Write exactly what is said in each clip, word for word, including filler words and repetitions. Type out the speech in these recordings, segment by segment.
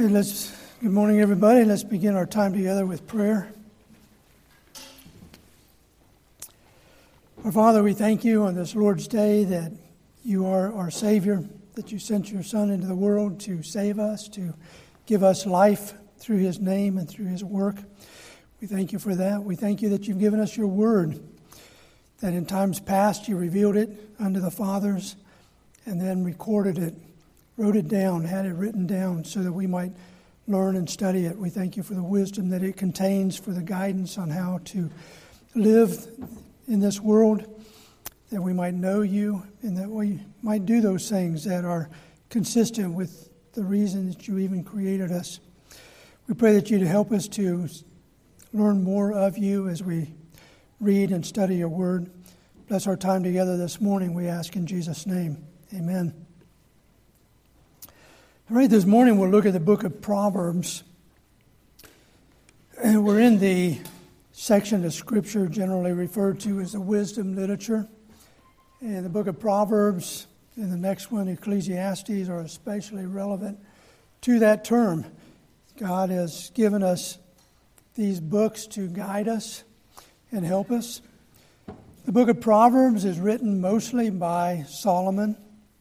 Let's. Good morning, everybody. Let's begin our time together with prayer. Our Father, we thank you on this Lord's Day that you are our Savior, that you sent your Son into the world to save us, to give us life through his name and through his work. We thank you for that. We thank you that you've given us your word, that in times past you revealed it unto the fathers and then recorded it, wrote it down, had it written down so that we might learn and study it. We thank you for the wisdom that it contains, for the guidance on how to live in this world, that we might know you and that we might do those things that are consistent with the reason that you even created us. We pray that you'd help us to learn more of you as we read and study your word. Bless our time together this morning, we ask in Jesus' name. Amen. All right, this morning we'll look at the book of Proverbs. And we're in the section of Scripture generally referred to as the wisdom literature. And the book of Proverbs and the next one, Ecclesiastes, are especially relevant to that term. God has given us these books to guide us and help us. The book of Proverbs is written mostly by Solomon.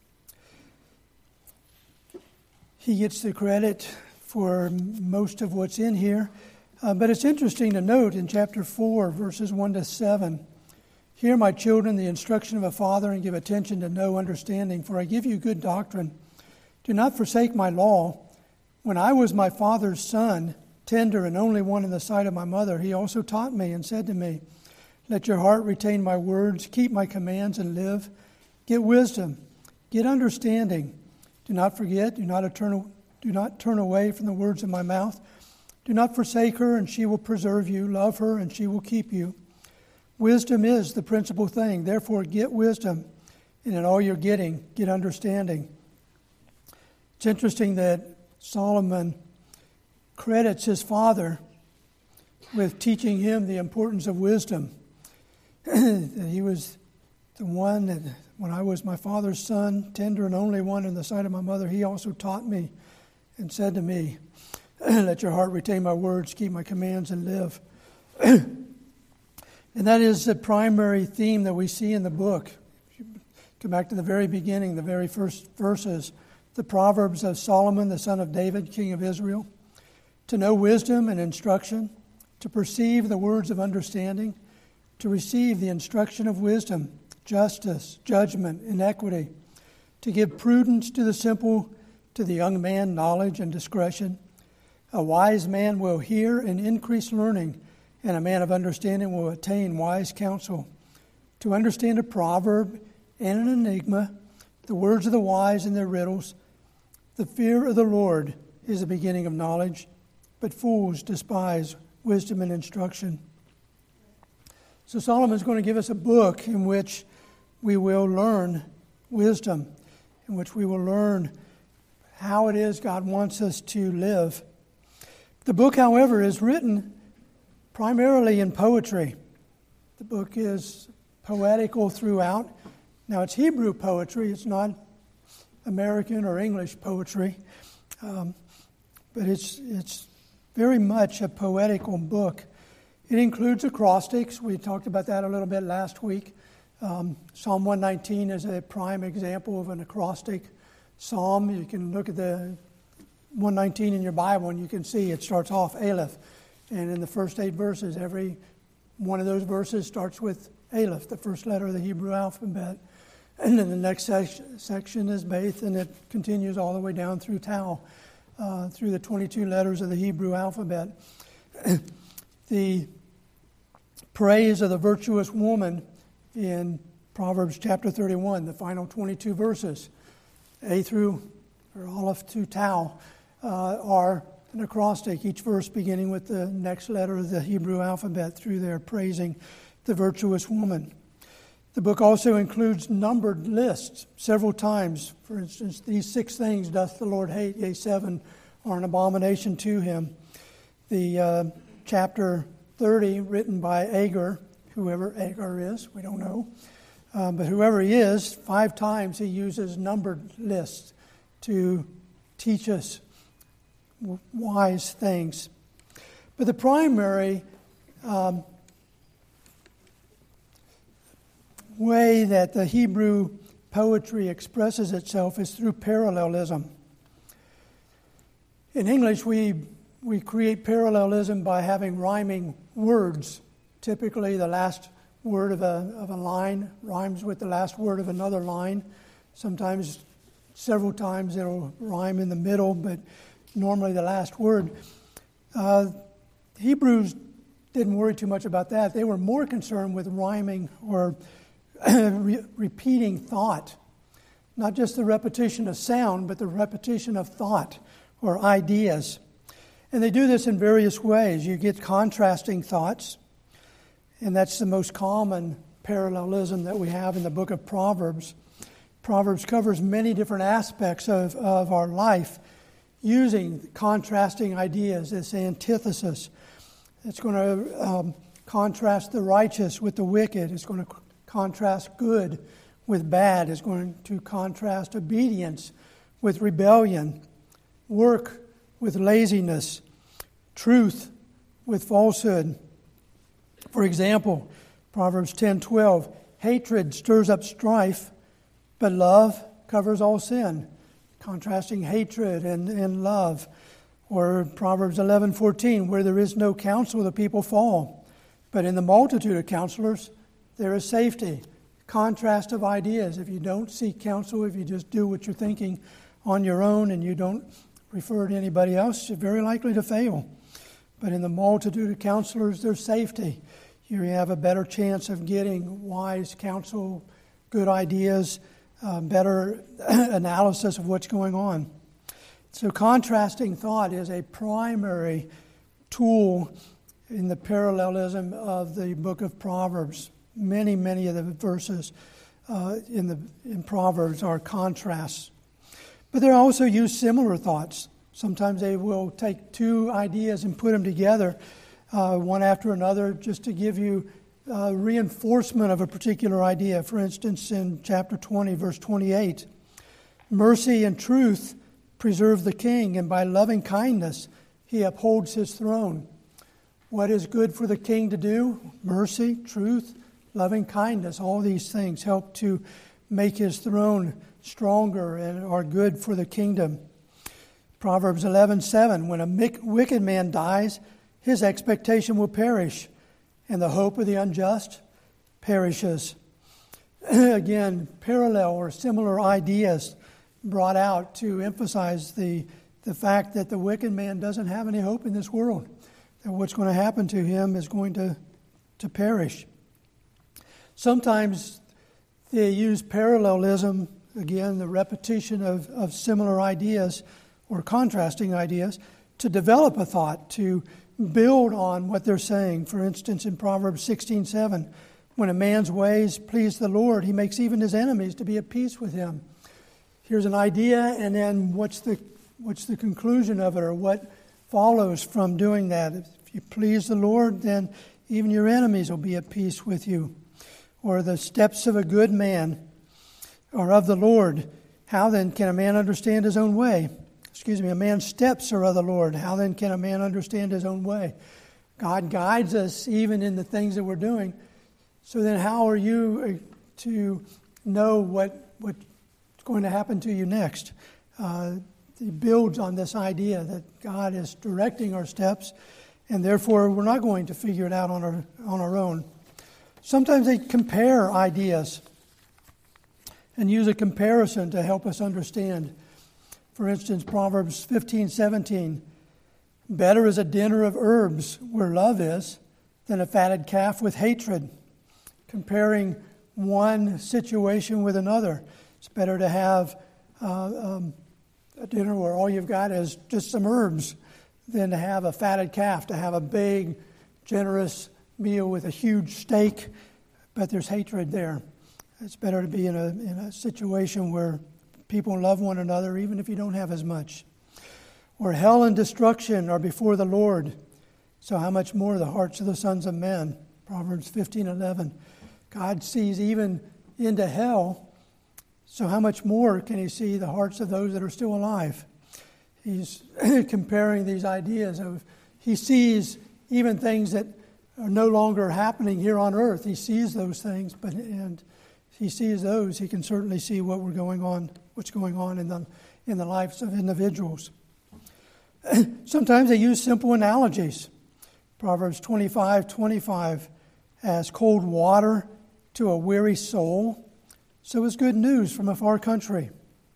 He gets the credit for most of what's in here. Uh, but it's interesting to note in chapter four, verses one to seven, "Hear, my children, the instruction of a father, and give attention to know understanding, for I give you good doctrine. Do not forsake my law. When I was my father's son, tender and only one in the sight of my mother, he also taught me and said to me, let your heart retain my words, keep my commands and live. Get wisdom, get understanding. Do not forget, do not turn, do not turn away from the words of my mouth. Do not forsake her, and she will preserve you. Love her, and she will keep you. Wisdom is the principal thing. Therefore, get wisdom, and in all you're getting, get understanding." It's interesting that Solomon credits his father with teaching him the importance of wisdom. That he was the one that, when I was my father's son, tender and only one in the sight of my mother, he also taught me and said to me, let your heart retain my words, keep my commands, and live. And that is the primary theme that we see in the book. If you come back to the very beginning, the very first verses, the Proverbs of Solomon, the son of David, king of Israel, to know wisdom and instruction, to perceive the words of understanding, to receive the instruction of wisdom, justice, judgment, and equity, to give prudence to the simple, to the young man knowledge and discretion. A wise man will hear and increase learning, and a man of understanding will attain wise counsel. To understand a proverb and an enigma, the words of the wise and their riddles, the fear of the Lord is the beginning of knowledge, but fools despise wisdom and instruction. So Solomon is going to give us a book in which we will learn wisdom, in which we will learn how it is God wants us to live. The book, however, is written primarily in poetry. The book is poetical throughout. Now, it's Hebrew poetry. It's not American or English poetry. Um, but it's it's very much a poetical book. It includes acrostics. We talked about that a little bit last week. Um, Psalm one nineteen is a prime example of an acrostic psalm. You can look at the one nineteen in your Bible and you can see it starts off Aleph. And in the first eight verses, every one of those verses starts with Aleph, the first letter of the Hebrew alphabet. And then the next sec- section is Beth, and it continues all the way down through Tau, uh, through the twenty-two letters of the Hebrew alphabet. The praise of the virtuous woman in Proverbs chapter thirty-one, the final twenty-two verses, A through, or Aleph to Tau, uh, are an acrostic, each verse beginning with the next letter of the Hebrew alphabet through their praising the virtuous woman. The book also includes numbered lists several times. For instance, these six things doth the Lord hate, yea, seven are an abomination to him. The uh, chapter thirty, written by Agur, whoever Agur is, we don't know. Um, but whoever he is, five times he uses numbered lists to teach us wise things. But the primary um, way that the Hebrew poetry expresses itself is through parallelism. In English, we we create parallelism by having rhyming words. Typically, the last word of a of a line rhymes with the last word of another line. Sometimes, several times, it'll rhyme in the middle, but normally the last word. Uh, Hebrews didn't worry too much about that. They were more concerned with rhyming or re- repeating thought. Not just the repetition of sound, but the repetition of thought or ideas. And they do this in various ways. You get contrasting thoughts, and that's the most common parallelism that we have in the book of Proverbs. Proverbs covers many different aspects of, of our life using contrasting ideas, this antithesis. It's going to um, contrast the righteous with the wicked. It's going to c- contrast good with bad. It's going to contrast obedience with rebellion, work with laziness, truth with falsehood. For example, Proverbs ten twelve, hatred stirs up strife, but love covers all sin. Contrasting hatred and, and love. Or Proverbs eleven fourteen, where there is no counsel, the people fall. But in the multitude of counselors, there is safety. Contrast of ideas. If you don't seek counsel, if you just do what you're thinking on your own and you don't refer to anybody else, you're very likely to fail. But in the multitude of counselors, there's safety. You have a better chance of getting wise counsel, good ideas, uh, better analysis of what's going on. So contrasting thought is a primary tool in the parallelism of the book of Proverbs. Many, many of the verses uh, in the in Proverbs are contrasts. But they also use similar thoughts. Sometimes they will take two ideas and put them together, uh, one after another, just to give you uh, reinforcement of a particular idea. For instance, in chapter twenty, verse twenty-eight, mercy and truth preserve the king, and by loving kindness he upholds his throne. What is good for the king to do? Mercy, truth, loving kindness, all these things help to make his throne stronger and are good for the kingdom. Proverbs eleven seven, when a wicked man dies, his expectation will perish, and the hope of the unjust perishes. Again, parallel or similar ideas brought out to emphasize the, the fact that the wicked man doesn't have any hope in this world, that what's going to happen to him is going to, to perish. Sometimes they use parallelism, again, the repetition of, of similar ideas or contrasting ideas, to develop a thought, to build on what they're saying. For instance, in Proverbs sixteen seven, when a man's ways please the Lord, he makes even his enemies to be at peace with him. Here's an idea, and then what's the what's the conclusion of it, or what follows from doing that? If you please the Lord, then even your enemies will be at peace with you. Or the steps of a good man are of the Lord. How then can a man understand his own way? Excuse me, a man's steps are of the Lord. How then can a man understand his own way? God guides us even in the things that we're doing. So then how are you to know what what's going to happen to you next? Uh, it builds on this idea that God is directing our steps, and therefore we're not going to figure it out on our on our own. Sometimes they compare ideas and use a comparison to help us understand. For instance, Proverbs fifteen seventeen, better is a dinner of herbs where love is than a fatted calf with hatred. Comparing one situation with another. It's better to have uh, um, a dinner where all you've got is just some herbs than to have a fatted calf, to have a big, generous meal with a huge steak, but there's hatred there. It's better to be in a in a situation where people love one another, even if you don't have as much. Or hell and destruction are before the Lord, so how much more the hearts of the sons of men? Proverbs fifteen eleven. God sees even into hell, so how much more can he see the hearts of those that are still alive? he's comparing these ideas of, he sees even things that are no longer happening here on earth. He sees those things, but and he sees those, he can certainly see what we're going on, what's going on in the in the lives of individuals. Sometimes they use simple analogies. Proverbs twenty-five twenty-five, as cold water to a weary soul, so is good news from a far country.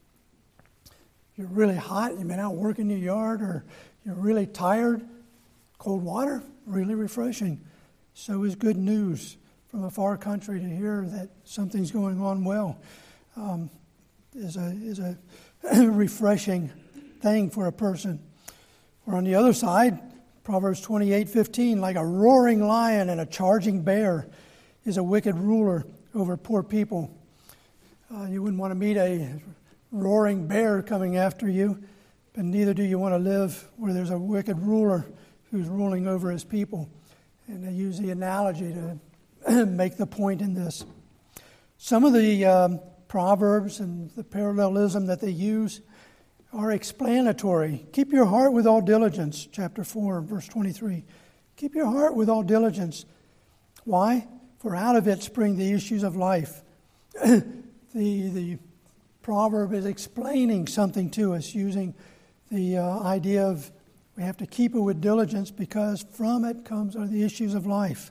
You're really hot, you've been out working in your yard, or you're really tired, cold water, really refreshing. So is good news from a far country to hear that something's going on well. Um, is a is a refreshing thing for a person. Or on the other side, Proverbs twenty-eight fifteen, like a roaring lion and a charging bear is a wicked ruler over poor people. Uh, you wouldn't want to meet a roaring bear coming after you, but neither do you want to live where there's a wicked ruler who's ruling over his people. And they use the analogy to make the point in this. Some of the um, proverbs and the parallelism that they use are explanatory. Keep your heart with all diligence, chapter four, verse twenty-three. Keep your heart with all diligence. Why? For out of it spring the issues of life. the the proverb is explaining something to us using the uh, idea of we have to keep it with diligence because from it comes are the issues of life.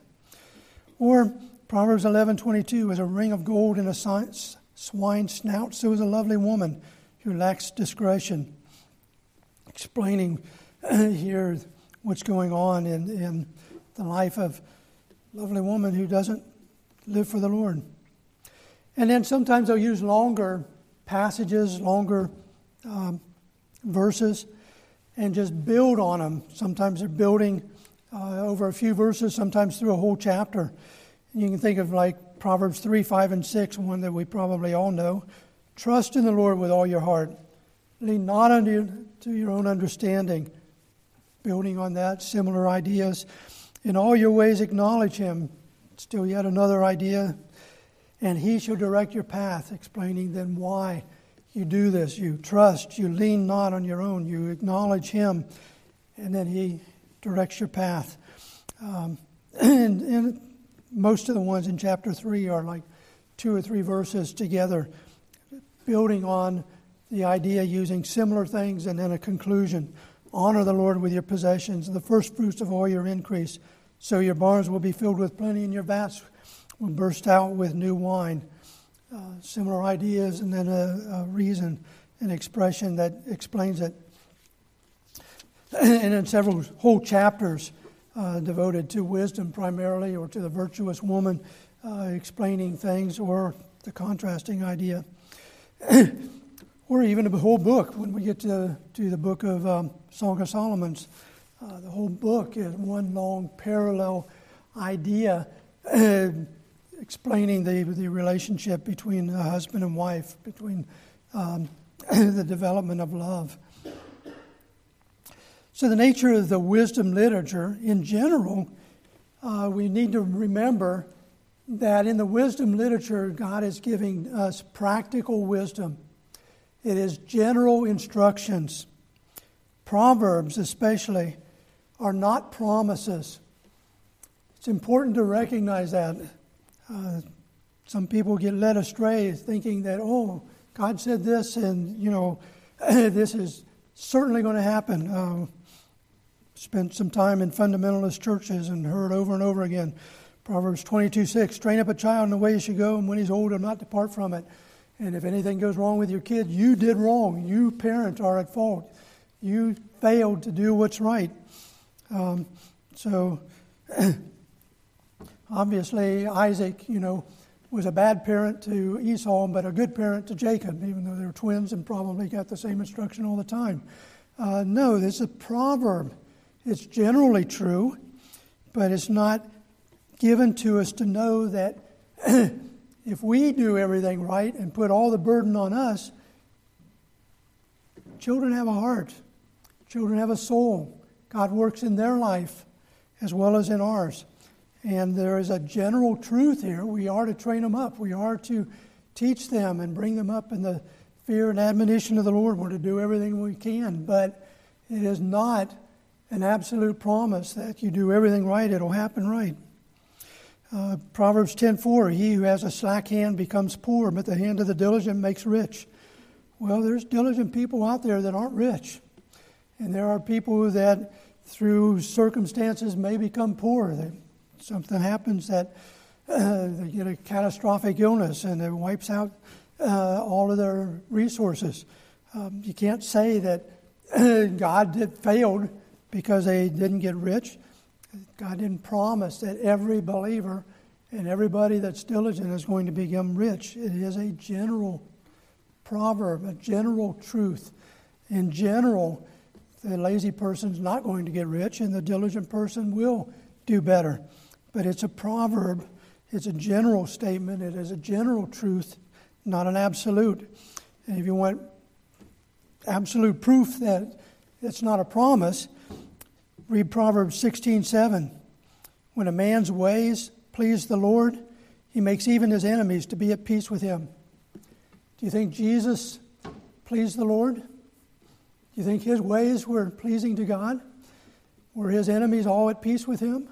Or Proverbs eleven twenty-two, as a ring of gold in a swine's snout, so is a lovely woman who lacks discretion. Explaining here what's going on in, in the life of a lovely woman who doesn't live for the Lord. And then sometimes they'll use longer passages, longer um, verses, and just build on them. Sometimes they're building uh, over a few verses, sometimes through a whole chapter. And you can think of like Proverbs three, five, and six, one that we probably all know. Trust in the Lord with all your heart. Lean not unto to your own understanding. Building on that, similar ideas. In all your ways acknowledge him. Still yet another idea. And he shall direct your path, explaining then why you do this. You trust, you lean not on your own. You acknowledge him, and then he directs your path. Um, and, and most of the ones in chapter three are like two or three verses together, building on the idea, using similar things, and then a conclusion. Honor the Lord with your possessions, the first fruits of all your increase. So your barns will be filled with plenty, and your vats will burst out with new wine. Uh, similar ideas, and then a, a reason, an expression that explains it. And then several whole chapters uh, devoted to wisdom primarily, or to the virtuous woman, uh, explaining things, or the contrasting idea. Or even a whole book. When we get to, to the book of um, Song of Solomon's, uh, the whole book is one long parallel idea uh, explaining the, the relationship between a husband and wife, between um, the development of love. So the nature of the wisdom literature, in general, uh, we need to remember that in the wisdom literature, God is giving us practical wisdom. It is general instructions. Proverbs, especially, are not promises. It's important to recognize that. Uh, some people get led astray thinking that, oh, God said this, and, you know, this is certainly going to happen. Uh, spent some time in fundamentalist churches and heard over and over again, Proverbs twenty-two six, train up a child in the way he should go, and when he's old, he'll not depart from it. And if anything goes wrong with your kid, you did wrong. You, parent, are at fault. You failed to do what's right. Um, so, obviously, Isaac, you know, was a bad parent to Esau, but a good parent to Jacob, even though they were twins and probably got the same instruction all the time. Uh, no, this is a proverb. It's generally true, but it's not given to us to know that if we do everything right and put all the burden on us, children have a heart. Children have a soul. God works in their life as well as in ours. And there is a general truth here. We are to train them up. We are to teach them and bring them up in the fear and admonition of the Lord. We're to do everything we can. But It is not an absolute promise that you do everything right, it'll happen right. Uh, Proverbs ten four, he who has a slack hand becomes poor, but the hand of the diligent makes rich. Well, there's diligent people out there that aren't rich. And there are people that through circumstances may become poor. They, something happens that uh, they get a catastrophic illness and it wipes out uh, all of their resources. Um, you can't say that uh, God did, failed because they didn't get rich. God didn't promise that every believer and everybody that's diligent is going to become rich. It is a general proverb, a general truth. In general, the lazy person's not going to get rich and the diligent person will do better. But it's a proverb. It's a general statement. It is a general truth, not an absolute. And if you want absolute proof that it's not a promise, read Proverbs sixteen seven. When a man's ways please the Lord, he makes even his enemies to be at peace with him. Do you think Jesus pleased the Lord? Do you think his ways were pleasing to God? Were his enemies all at peace with him?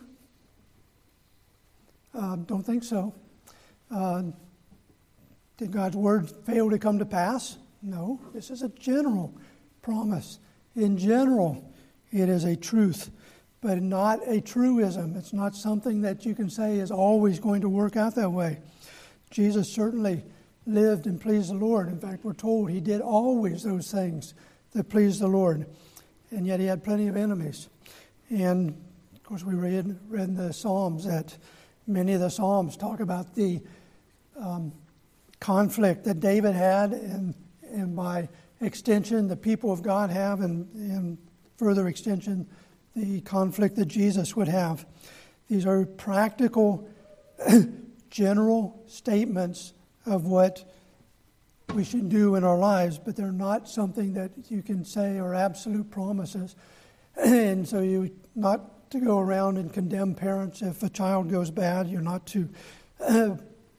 Uh, don't think so. Uh, did God's word fail to come to pass? No. This is a general promise. In general, it is a truth, but not a truism. It's not something that you can say is always going to work out that way. Jesus certainly lived and pleased the Lord. In fact, we're told he did always those things that pleased the Lord, and yet he had plenty of enemies. And, of course, we read, read in the Psalms that many of the Psalms talk about the um, conflict that David had, and, and by extension, the people of God have, and, and further extension, the conflict that Jesus would have. These are practical, general statements of what we should do in our lives, but they're not something that you can say are absolute promises. And so you not to go around and condemn parents if a child goes bad. You're not to uh,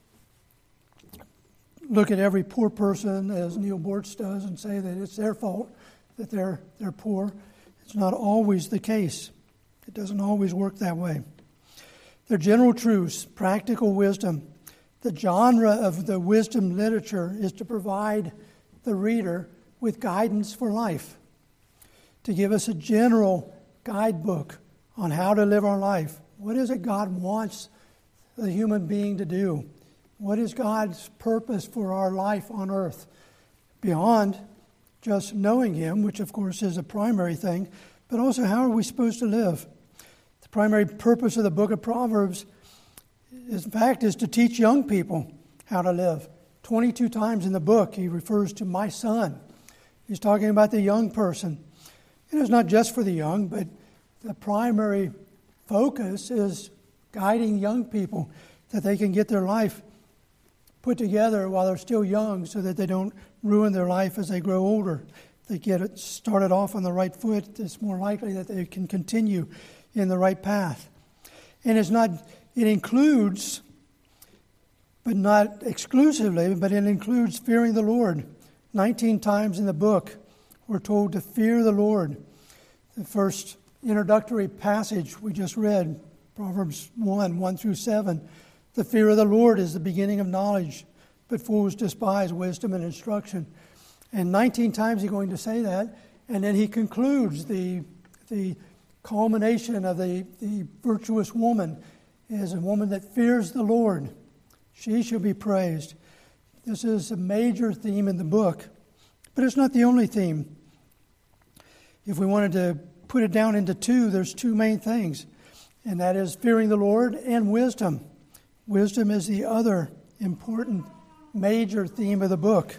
look at every poor person, as Neil Bortz does, and say that it's their fault that they're they're poor. It's not always the case. It doesn't always work that way. They're general truths, practical wisdom. The genre of the wisdom literature is to provide the reader with guidance for life, to give us a general guidebook on how to live our life. What is it God wants the human being to do? What is God's purpose for our life on earth? Beyond just knowing Him, which of course is a primary thing, but also how are we supposed to live? The primary purpose of the book of Proverbs, is, in fact, is to teach young people how to live. twenty-two times in the book he refers to my son. He's talking about the young person. And it's not just for the young, but the primary focus is guiding young people that they can get their life put together while they're still young so that they don't ruin their life as they grow older. If they get it started off on the right foot, it's more likely that they can continue in the right path. And it's not, it includes, but not exclusively, but it includes fearing the Lord. nineteen times in the book, we're told to fear the Lord. The first introductory passage we just read, Proverbs one, one through seven. The fear of the Lord is the beginning of knowledge, but fools despise wisdom and instruction. And nineteen times he's going to say that, and then he concludes the the culmination of the, the virtuous woman is a woman that fears the Lord. She shall be praised. This is a major theme in the book, but it's not the only theme. If we wanted to put it down into two, there's two main things, and that is fearing the Lord and wisdom. Wisdom is the other important major theme of the book.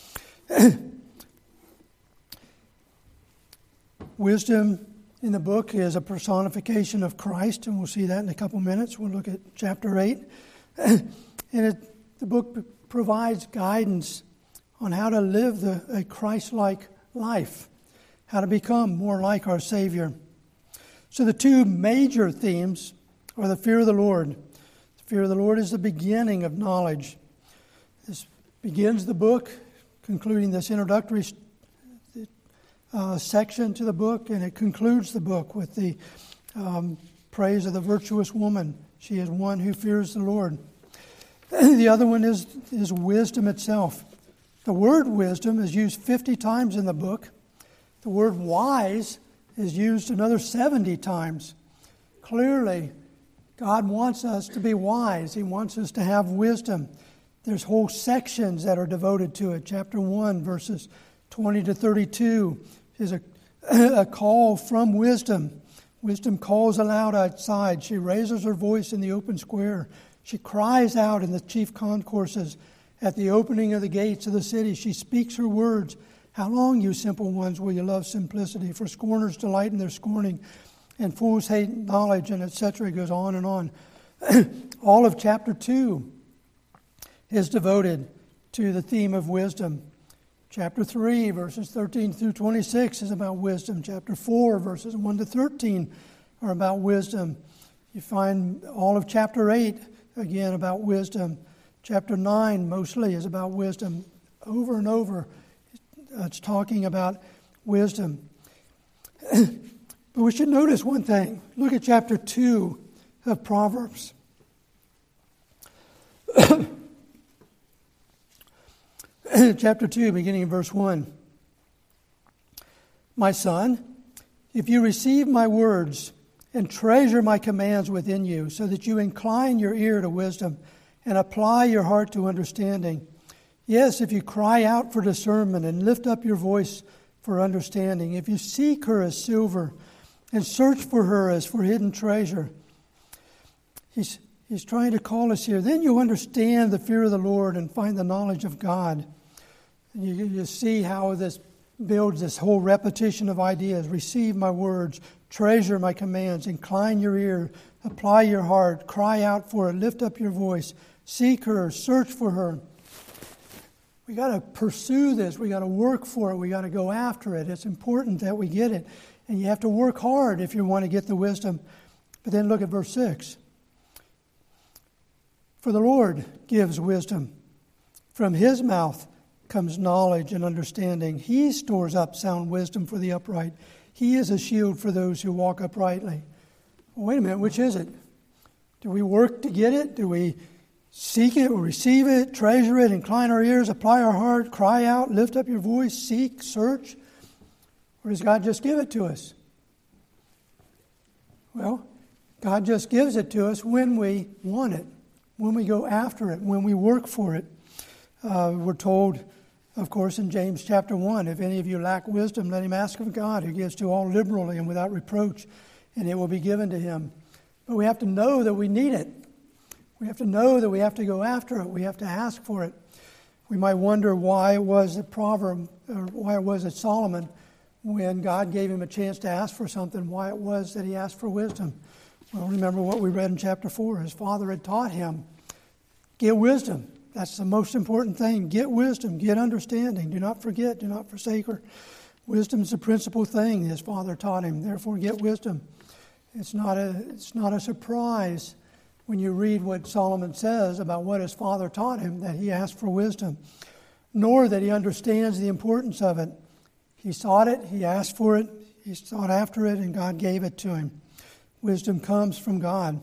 Wisdom in the book is a personification of Christ, and we'll see that in a couple minutes. We'll look at chapter eight. And it, the book provides guidance on how to live the, a Christ-like life, how to become more like our Savior. So the two major themes are the fear of the Lord. The fear of the Lord is the beginning of knowledge. This begins the book, concluding this introductory uh, section to the book, and it concludes the book with the um, praise of the virtuous woman. She is one who fears the Lord. The other one is, is wisdom itself. The word wisdom is used fifty times in the book. The word wise is used another seventy times. Clearly, God wants us to be wise. He wants us to have wisdom. There's whole sections that are devoted to it. Chapter one, verses twenty to thirty-two is a, a call from wisdom. Wisdom calls aloud outside. She raises her voice in the open square. She cries out in the chief concourses. At the opening of the gates of the city, she speaks her words. How long, you simple ones, will you love simplicity? For scorners delight in their scorning, and fools hate knowledge, and et cetera. It goes on and on. All of chapter two is devoted to the theme of wisdom. Chapter three, verses thirteen through twenty-six is about wisdom. Chapter four, verses one to thirteen are about wisdom. You find all of chapter eight, again, about wisdom. Chapter nine mostly is about wisdom. Over and over, it's talking about wisdom. But we should notice one thing. Look at chapter two of Proverbs. Chapter two, beginning in verse one. My son, if you receive my words and treasure my commands within you, so that you incline your ear to wisdom and apply your heart to understanding. Yes, if you cry out for discernment and lift up your voice for understanding, if you seek her as silver and search for her as for hidden treasure. He's, he's trying to call us here. Then you understand the fear of the Lord and find the knowledge of God. And you, you see how this builds this whole repetition of ideas. Receive my words, treasure my commands, incline your ear, apply your heart, cry out for it, lift up your voice, seek her, search for her. We got to pursue this. We got to work for it. We got to go after it. It's important that we get it. And you have to work hard if you want to get the wisdom. But then look at verse six. For the Lord gives wisdom. From his mouth comes knowledge and understanding. He stores up sound wisdom for the upright. He is a shield for those who walk uprightly. Well, wait a minute, which is it? Do we work to get it? Do we seek it, receive it, treasure it, incline our ears, apply our heart, cry out, lift up your voice, seek, search? Or does God just give it to us? Well, God just gives it to us when we want it, when we go after it, when we work for it. Uh, we're told, of course, in James chapter one, if any of you lack wisdom, let him ask of God, who gives to all liberally and without reproach, and it will be given to him. But we have to know that we need it. We have to know that we have to go after it. We have to ask for it. We might wonder why it was that Proverb, or why it was that Solomon, when God gave him a chance to ask for something, why it was that he asked for wisdom. Well, remember what we read in chapter four. His father had taught him, get wisdom. That's the most important thing. Get wisdom, get understanding. Do not forget, do not forsake her. Wisdom is the principal thing his father taught him. Therefore, get wisdom. It's not a, it's not a surprise when you read what Solomon says about what his father taught him, that he asked for wisdom, nor that he understands the importance of it. He sought it, he asked for it, he sought after it, and God gave it to him. Wisdom comes from God.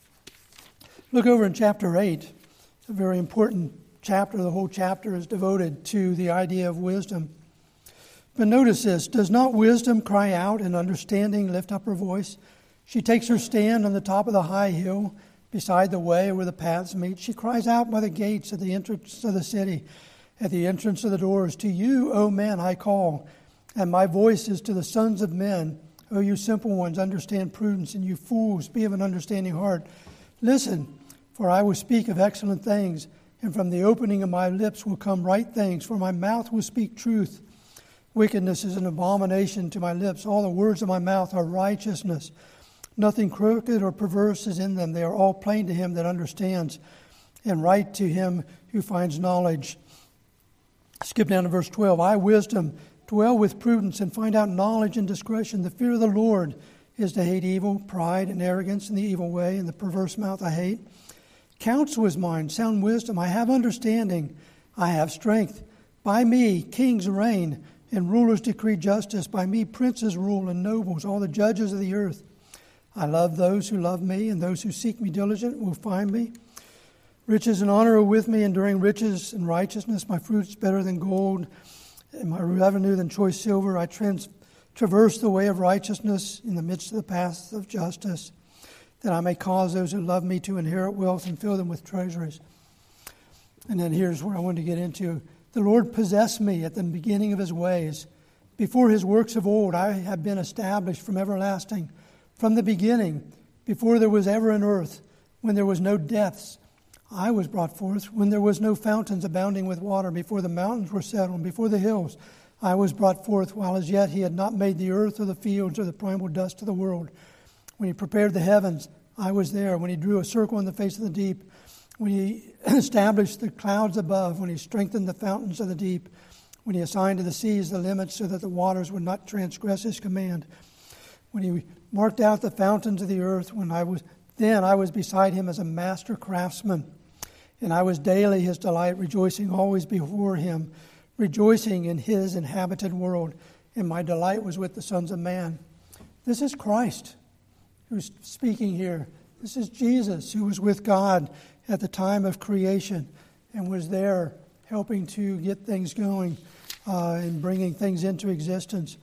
Look over in chapter eight. It's a very important chapter. The whole chapter is devoted to the idea of wisdom. But notice this. Does not wisdom cry out and understanding lift up her voice? She takes her stand on the top of the high hill beside the way where the paths meet. She cries out by the gates at the entrance of the city, at the entrance of the doors. To you, O men, I call, and my voice is to the sons of men. O you simple ones, understand prudence, and you fools, be of an understanding heart. Listen, for I will speak of excellent things, and from the opening of my lips will come right things, for my mouth will speak truth. Wickedness is an abomination to my lips. All the words of my mouth are righteousness. Nothing crooked or perverse is in them. They are all plain to him that understands, and right to him who finds knowledge. Skip down to verse twelve. I, wisdom, dwell with prudence and find out knowledge and discretion. The fear of the Lord is to hate evil, pride and arrogance and the evil way, and the perverse mouth I hate. Counsel is mine, sound wisdom. I have understanding. I have strength. By me kings reign, and rulers decree justice. By me princes rule and nobles, all the judges of the earth. I love those who love me, and those who seek me diligent will find me. Riches and honor are with me, enduring riches and righteousness. My fruit is better than gold, and my revenue than choice silver. I trans- traverse the way of righteousness in the midst of the paths of justice, that I may cause those who love me to inherit wealth and fill them with treasuries. And then here's where I wanted to get into. The Lord possessed me at the beginning of his ways. Before his works of old, I have been established from everlasting. From the beginning, before there was ever an earth, when there was no depths, I was brought forth. When there was no fountains abounding with water, before the mountains were settled, before the hills, I was brought forth, while as yet he had not made the earth or the fields or the primal dust of the world. When he prepared the heavens, I was there. When he drew a circle on the face of the deep, when he established the clouds above, when he strengthened the fountains of the deep, when he assigned to the seas the limits so that the waters would not transgress his command, when he marked out the fountains of the earth, when I was then I was beside him as a master craftsman, and I was daily his delight, rejoicing always before him, rejoicing in his inhabited world, and my delight was with the sons of man. This is Christ who's speaking here. This is Jesus who was with God at the time of creation and was there helping to get things going uh, and bringing things into existence.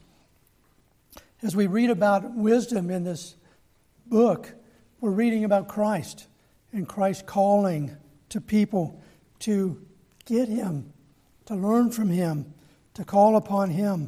As we read about wisdom in this book, we're reading about Christ and Christ calling to people to get him, to learn from him, to call upon him.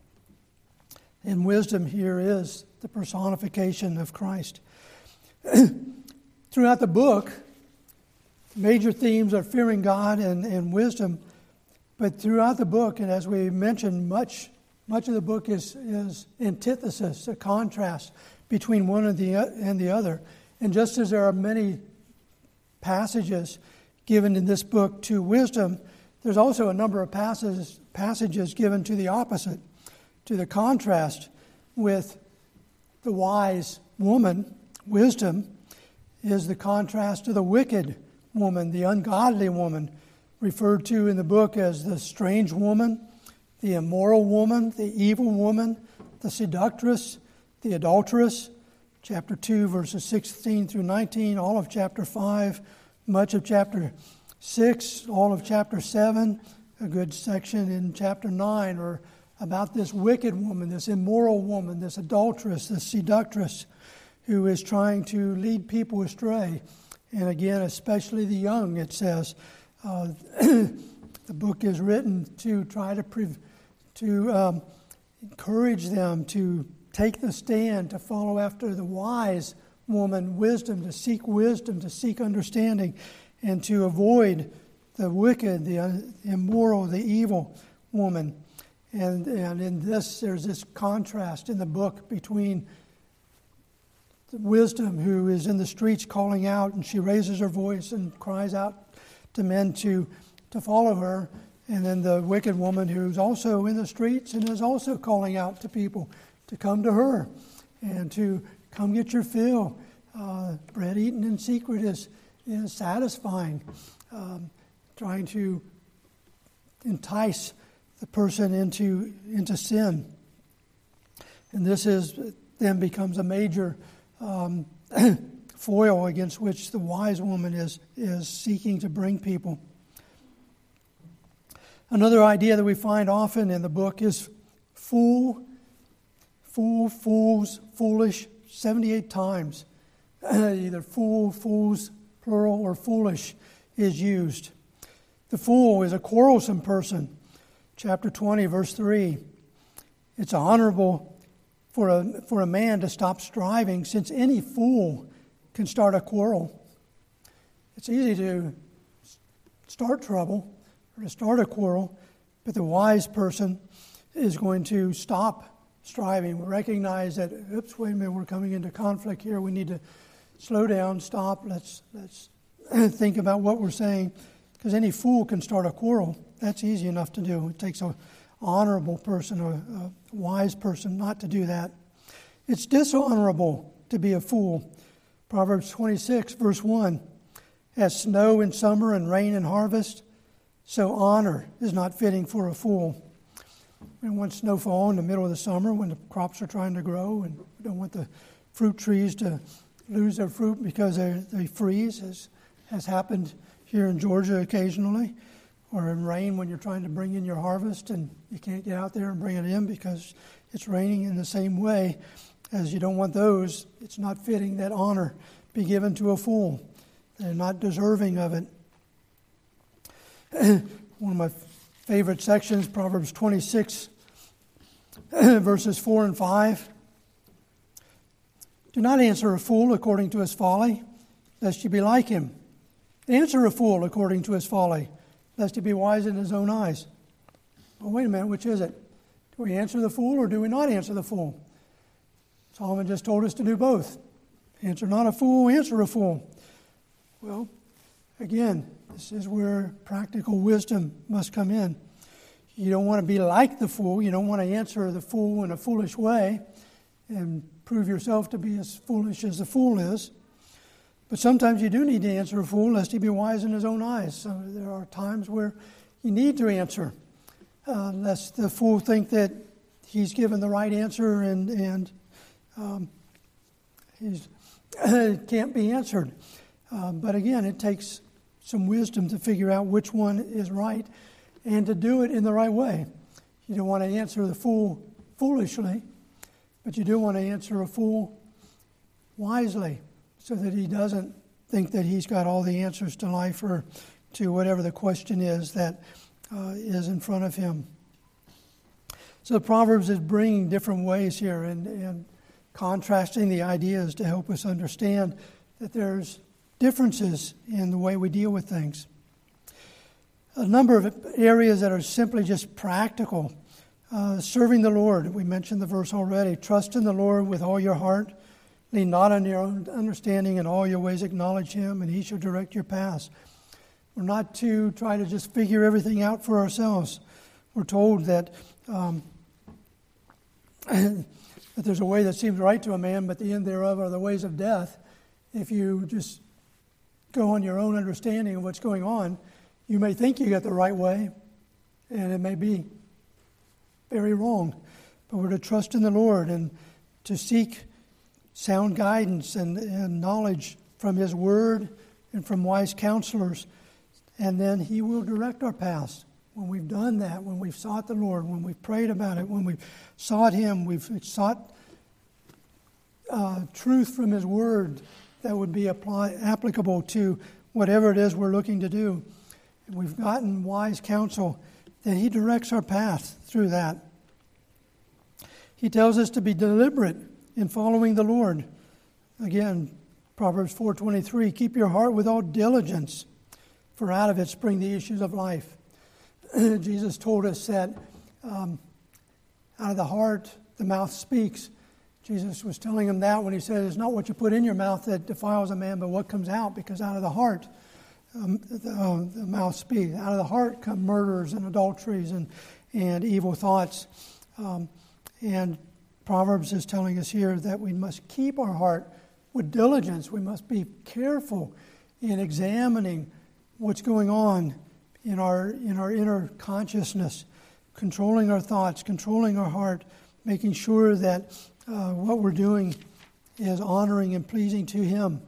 And wisdom here is the personification of Christ. Throughout the book, major themes are fearing God and, and wisdom. But throughout the book, and as we mentioned, much much of the book is, is antithesis, a contrast between one and the, and the other. And just as there are many passages given in this book to wisdom, there's also a number of passages, passages given to the opposite, to the contrast with the wise woman. Wisdom is the contrast to the wicked woman, the ungodly woman, referred to in the book as the strange woman, the immoral woman, the evil woman, the seductress, the adulteress. Chapter two, verses sixteen through nineteen, all of chapter five, much of chapter six, all of chapter seven, a good section in chapter nine, or about this wicked woman, this immoral woman, this adulteress, this seductress, who is trying to lead people astray. And again, especially the young, it says. Uh, the book is written to try to pre- to um, encourage them to take the stand, to follow after the wise woman, wisdom, to seek wisdom, to seek understanding, and to avoid the wicked, the immoral, the evil woman. And, and in this, there's this contrast in the book between the wisdom who is in the streets calling out, and she raises her voice and cries out to men to, to follow her, and then the wicked woman who's also in the streets and is also calling out to people to come to her and to come get your fill. Uh, bread eaten in secret is, is satisfying, um, trying to entice the person into into sin. And this is then becomes a major um, foil against which the wise woman is is seeking to bring people. Another idea that we find often in the book is fool, fool, fools, foolish, seventy-eight times. Either fool, fools, plural, or foolish is used. The fool is a quarrelsome person. Chapter twenty, verse three. It's honorable for a, for a man to stop striving, since any fool can start a quarrel. It's easy to start trouble or to start a quarrel, but the wise person is going to stop striving, recognize that, oops, wait a minute, we're coming into conflict here. We need to slow down, stop, let's let's think about what we're saying, because any fool can start a quarrel. That's easy enough to do. It takes an honorable person, a, a wise person, not to do that. It's dishonorable to be a fool. Proverbs twenty-six, verse one, as snow in summer and rain in harvest, so honor is not fitting for a fool. We don't want snowfall in the middle of the summer when the crops are trying to grow, and we don't want the fruit trees to lose their fruit because they they freeze, as has happened here in Georgia occasionally, or in rain when you're trying to bring in your harvest and you can't get out there and bring it in because it's raining. In the same way as you don't want those, it's not fitting that honor be given to a fool. They're not deserving of it. One of my favorite sections, Proverbs twenty-six, verses four and five. Do not answer a fool according to his folly, lest you be like him. Answer a fool according to his folly, lest he be wise in his own eyes. Well, wait a minute, which is it? Do we answer the fool or do we not answer the fool? Solomon just told us to do both. Answer not a fool, answer a fool. Well, again, this is where practical wisdom must come in. You don't want to be like the fool. You don't want to answer the fool in a foolish way and prove yourself to be as foolish as the fool is. But sometimes you do need to answer a fool lest he be wise in his own eyes. So there are times where you need to answer, uh, lest the fool think that he's given the right answer and and um, he can't be answered. Uh, but again, it takes some wisdom to figure out which one is right and to do it in the right way. You don't want to answer the fool foolishly, but you do want to answer a fool wisely, so that he doesn't think that he's got all the answers to life or to whatever the question is that uh, is in front of him. So Proverbs is bringing different ways here and, and contrasting the ideas to help us understand that there's differences in the way we deal with things. A number of areas that are simply just practical. Uh, serving the Lord, we mentioned the verse already. Trust in the Lord with all your heart. Lean not on your own understanding, in all your ways acknowledge him, and he shall direct your paths. We're not to try to just figure everything out for ourselves. We're told that, um, that there's a way that seems right to a man, but the end thereof are the ways of death. If you just go on your own understanding of what's going on, you may think you got the right way, and it may be very wrong. But we're to trust in the Lord and to seek sound guidance and, and knowledge from his word and from wise counselors. And then he will direct our paths. When we've done that, when we've sought the Lord, when we've prayed about it, when we've sought him, we've sought uh, truth from his word that would be apply, applicable to whatever it is we're looking to do. And we've gotten wise counsel, then he directs our path through that. He tells us to be deliberate in following the Lord. Again, Proverbs four twenty-three, keep your heart with all diligence, for out of it spring the issues of life. Jesus told us that um, out of the heart the mouth speaks. Jesus was telling him that when he said, it's not what you put in your mouth that defiles a man, but what comes out, because out of the heart um, the, uh, the mouth speaks. Out of the heart come murders and adulteries and, and evil thoughts. Um, and Proverbs is telling us here that we must keep our heart with diligence. We must be careful in examining what's going on in our in our inner consciousness, controlling our thoughts, controlling our heart, making sure that uh, what we're doing is honoring and pleasing to him.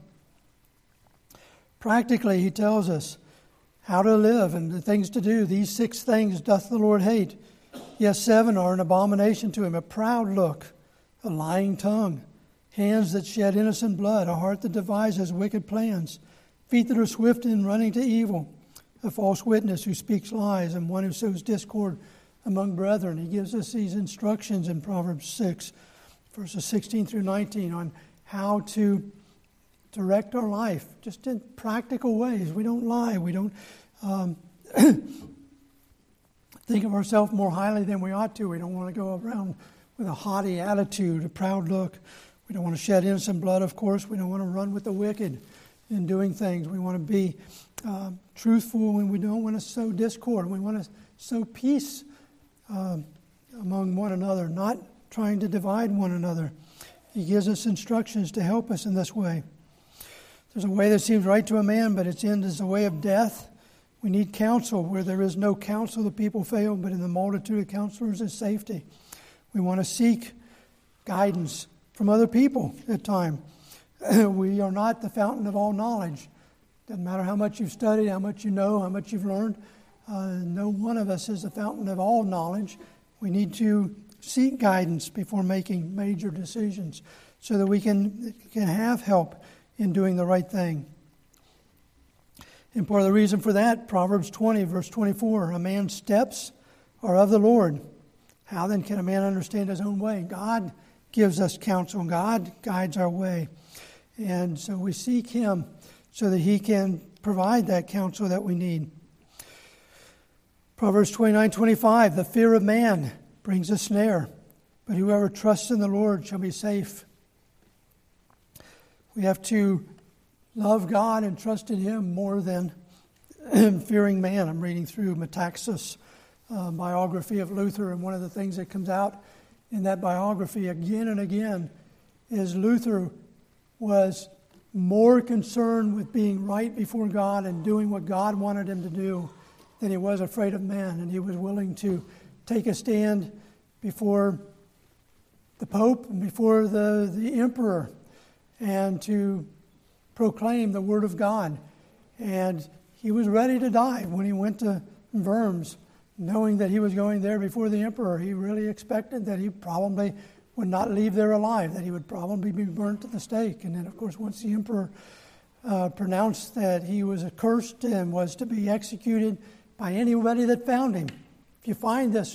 Practically, he tells us how to live and the things to do. These six things doth the Lord hate. Yes, seven are an abomination to him: a proud look, a lying tongue, hands that shed innocent blood, a heart that devises wicked plans, feet that are swift in running to evil, a false witness who speaks lies, and one who sows discord among brethren. He gives us these instructions in Proverbs six, verses sixteen through nineteen, on how to direct our life, just in practical ways. We don't lie. We don't um, think of ourselves more highly than we ought to. We don't want to go around with a haughty attitude, a proud look. We don't want to shed innocent blood, of course. We don't want to run with the wicked in doing things. We want to be uh, truthful, and we don't want to sow discord. We want to sow peace uh, among one another, not trying to divide one another. He gives us instructions to help us in this way. There's a way that seems right to a man, but its end is the way of death. We need counsel. Where there is no counsel, the people fail, but in the multitude of counselors is safety. We want to seek guidance from other people at times. We are not the fountain of all knowledge. Doesn't matter how much you've studied, how much you know, how much you've learned. Uh, no one of us is the fountain of all knowledge. We need to seek guidance before making major decisions so that we can, can have help in doing the right thing. And part of the reason for that, Proverbs twenty, verse twenty-four, a man's steps are of the Lord. How then can a man understand his own way? God gives us counsel. God guides our way. And so we seek him so that he can provide that counsel that we need. Proverbs twenty-nine, twenty-five, the fear of man brings a snare, but whoever trusts in the Lord shall be safe. We have to love God and trust in him more than fearing man. I'm reading through Metaxas' uh, biography of Luther, and one of the things that comes out in that biography again and again is Luther was more concerned with being right before God and doing what God wanted him to do than he was afraid of man. And he was willing to take a stand before the Pope and before the, the Emperor and to proclaim the Word of God. And he was ready to die when he went to Worms, knowing that he was going there before the Emperor. He really expected that he probably would not leave there alive, that he would probably be burnt at the stake. And then, of course, once the Emperor uh, pronounced that he was accursed and was to be executed by anybody that found him. If you find this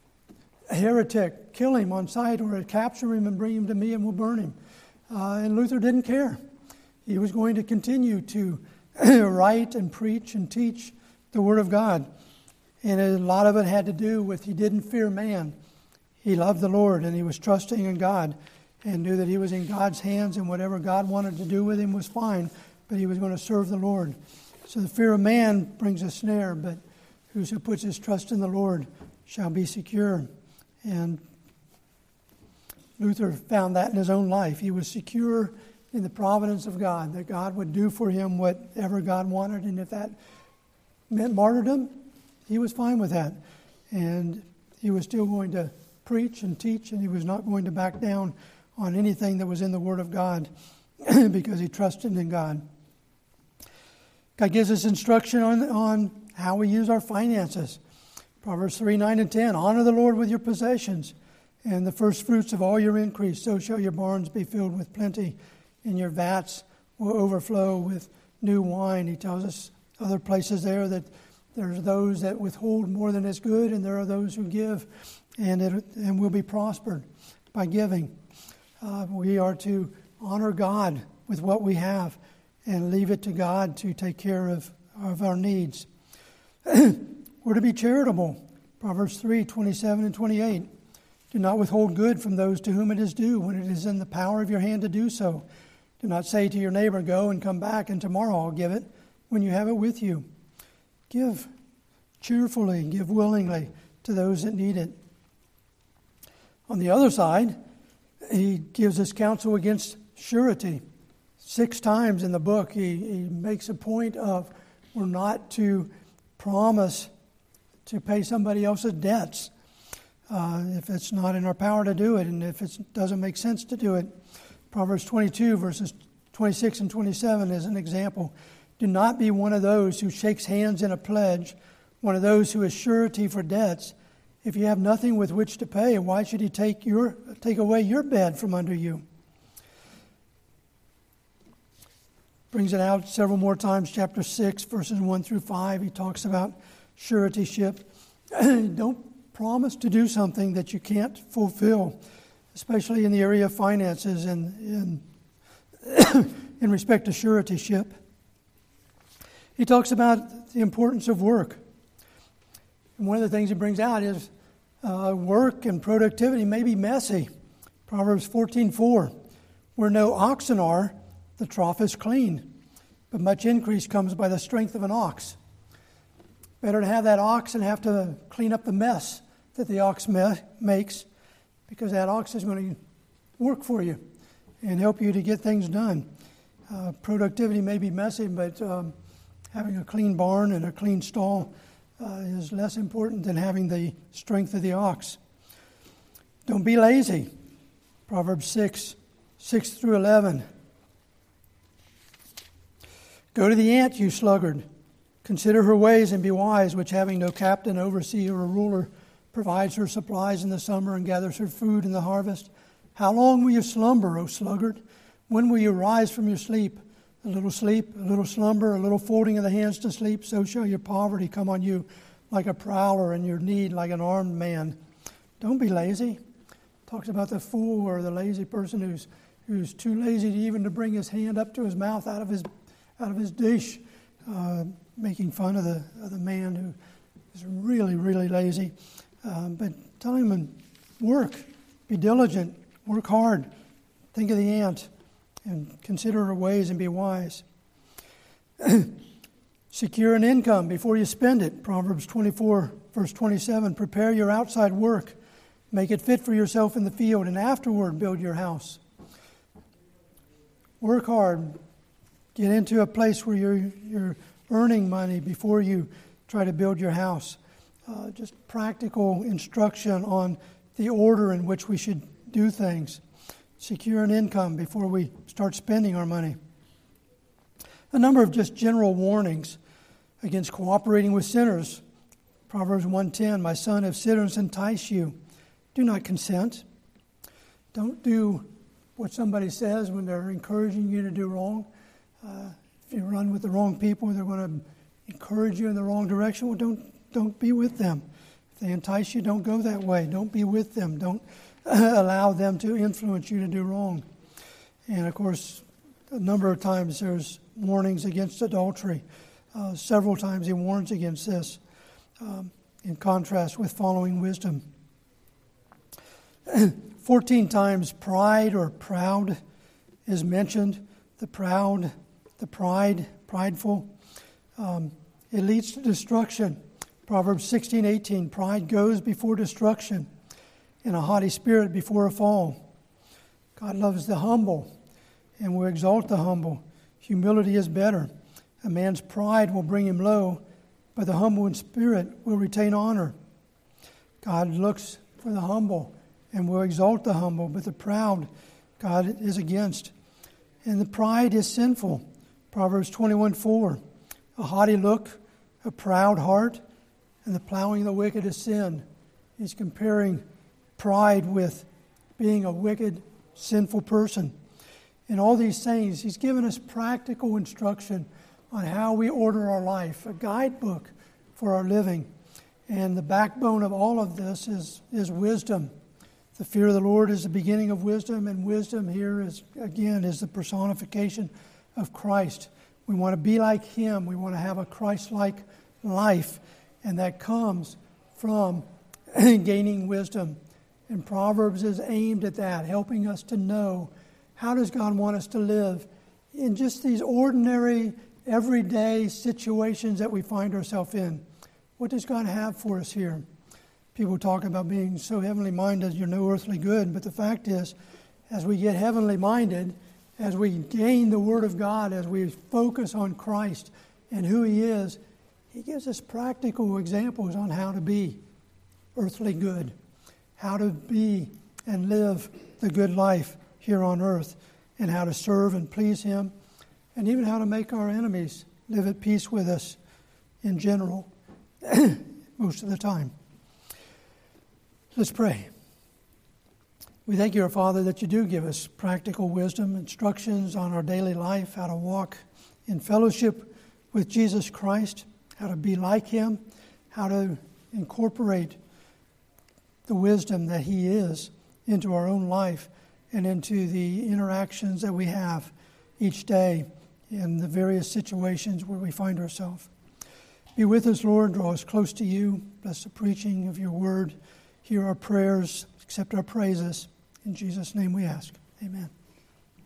heretic, kill him on sight, or capture him and bring him to me and we'll burn him. Uh, and Luther didn't care. He was going to continue to write and preach and teach the Word of God. And a lot of it had to do with he didn't fear man. He loved the Lord and he was trusting in God and knew that he was in God's hands and whatever God wanted to do with him was fine, but he was going to serve the Lord. So the fear of man brings a snare, but whoso puts his trust in the Lord shall be secure. And Luther found that in his own life. He was secure in the providence of God, that God would do for him whatever God wanted, and if that meant martyrdom, he was fine with that. And he was still going to preach and teach, and he was not going to back down on anything that was in the Word of God because he trusted in God. God gives us instruction on, on how we use our finances. Proverbs three, nine, and ten, honor the Lord with your possessions and the first fruits of all your increase. So shall your barns be filled with plenty, and your vats will overflow with new wine. He tells us other places there that there's those that withhold more than is good, and there are those who give and it, and will be prospered by giving. Uh, we are to honor God with what we have and leave it to God to take care of, of our needs. We're to be charitable. Proverbs three, twenty-seven and twenty-eight. Do not withhold good from those to whom it is due when it is in the power of your hand to do so. Do not say to your neighbor, go and come back, and tomorrow I'll give it, when you have it with you. Give cheerfully, give willingly to those that need it. On the other side, he gives us counsel against surety. Six times in the book, he, he makes a point of we're not to promise to pay somebody else's debts uh, if it's not in our power to do it, and if it doesn't make sense to do it. Proverbs twenty-two, verses twenty-six and twenty-seven is an example. Do not be one of those who shakes hands in a pledge, one of those who is surety for debts. If you have nothing with which to pay, why should he take your take away your bed from under you? Brings it out several more times. Chapter six, verses one through five, he talks about suretyship. Don't promise to do something that you can't fulfill, especially in the area of finances and in, in respect to suretyship. He talks about the importance of work. And one of the things he brings out is uh, work and productivity may be messy. Proverbs fourteen four, where no oxen are, the trough is clean, but much increase comes by the strength of an ox. Better to have that ox and have to clean up the mess that the ox me- makes, because that ox is going to work for you and help you to get things done. Uh, productivity may be messy, but um, Having a clean barn and a clean stall uh, is less important than having the strength of the ox. Don't be lazy. Proverbs six, six through eleven. Go to the ant, you sluggard. Consider her ways and be wise, which having no captain, overseer, or ruler, provides her supplies in the summer and gathers her food in the harvest. How long will you slumber, O sluggard? When will you rise from your sleep? A little sleep, a little slumber, a little folding of the hands to sleep, so shall your poverty come on you like a prowler and your need like an armed man. Don't be lazy. Talks about the fool or the lazy person who's who's too lazy to even to bring his hand up to his mouth out of his out of his dish, uh, making fun of the of the man who is really, really lazy. Uh, but tell him and work, be diligent, work hard. Think of the ant and consider her ways and be wise. Secure an income before you spend it. Proverbs twenty-four, verse twenty-seven. Prepare your outside work. Make it fit for yourself in the field, and afterward build your house. Work hard. Get into a place where you're, you're earning money before you try to build your house. Uh, just practical instruction on the order in which we should do things. Secure an income before we start spending our money. A number of just general warnings against cooperating with sinners. Proverbs one ten, my son, if sinners entice you, do not consent. Don't do what somebody says when they're encouraging you to do wrong. Uh, if you run with the wrong people, they're going to encourage you in the wrong direction. Well, don't don't be with them. If they entice you, don't go that way. Don't be with them. Don't allow them to influence you to do wrong. And of course, a number of times there's warnings against adultery. Uh, several times he warns against this, um, in contrast with following wisdom. Fourteen times pride or proud is mentioned. The proud, the pride, prideful. Um, it leads to destruction. Proverbs sixteen eighteen, pride goes before destruction, and a haughty spirit before a fall. God loves the humble, and will exalt the humble. Humility is better. A man's pride will bring him low, but the humble in spirit will retain honor. God looks for the humble and will exalt the humble, but the proud God is against. And the pride is sinful. Proverbs twenty-one four, a haughty look, a proud heart, and the plowing of the wicked is sin. He's comparing pride with being a wicked, sinful person. In all these things, he's given us practical instruction on how we order our life, a guidebook for our living. And the backbone of all of this is, is wisdom. The fear of the Lord is the beginning of wisdom, and wisdom here is, again, is the personification of Christ. We want to be like Him. We want to have a Christ-like life, and that comes from gaining wisdom. And Proverbs is aimed at that, helping us to know how does God want us to live in just these ordinary, everyday situations that we find ourselves in. What does God have for us here? People talk about being so heavenly minded, you're no earthly good. But the fact is, as we get heavenly minded, as we gain the Word of God, as we focus on Christ and who He is, He gives us practical examples on how to be earthly good, how to be and live the good life here on earth, and how to serve and please Him, and even how to make our enemies live at peace with us in general, most of the time. Let's pray. We thank you, our Father, that you do give us practical wisdom, instructions on our daily life, how to walk in fellowship with Jesus Christ, how to be like Him, how to incorporate the wisdom that He is into our own life and into the interactions that we have each day in the various situations where we find ourselves. Be with us, Lord. Draw us close to you. Bless the preaching of your word. Hear our prayers. Accept our praises. In Jesus' name we ask. Amen.